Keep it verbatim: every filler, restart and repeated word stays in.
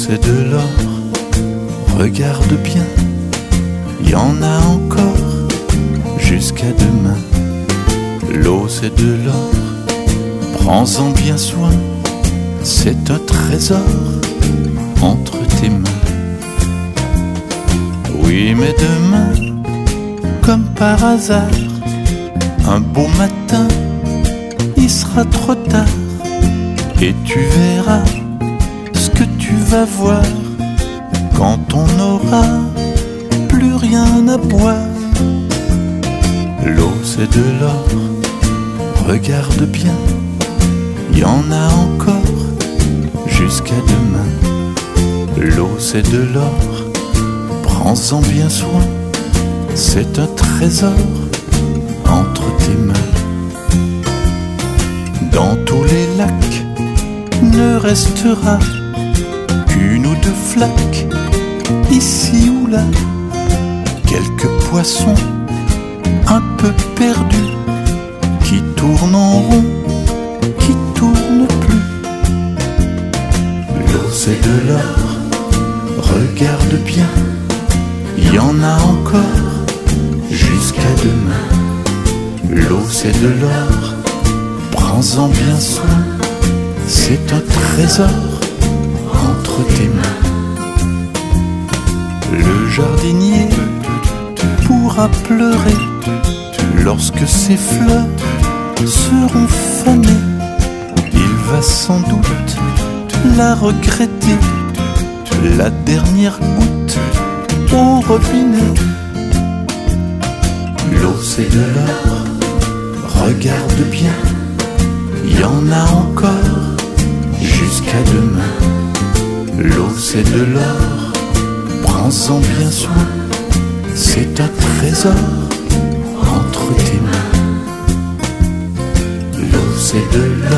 c'est de l'or, regarde bien, y en a encore jusqu'à demain. L'eau c'est de l'or, prends-en bien soin, c'est un trésor entre tes mains. Oui mais demain, comme par hasard, un beau matin, il sera trop tard, et tu verras ce que tu vas voir quand on n'aura plus rien à boire. L'eau c'est de l'or, regarde bien, y en a encore jusqu'à demain. L'eau c'est de l'or, prends-en bien soin, c'est un trésor entre tes mains. Dans tous les lacs ne restera qu'une ou deux flaques, ici ou là, quelques poissons un peu perdus, qui tournent en rond, qui tournent plus. L'eau c'est de l'or, regarde bien, y en a encore jusqu'à demain. L'eau c'est de l'or, prends-en bien soin, c'est un trésor entre tes mains. Le jardinier pourra pleurer lorsque ses fleurs seront fanées. Il va sans doute la regretter, la dernière goutte au robinet. L'eau c'est de l'or, regarde bien, y en a encore jusqu'à demain. L'eau c'est de l'or, prends-en bien soin, c'est un trésor entre tes mains. L'eau c'est de l'or.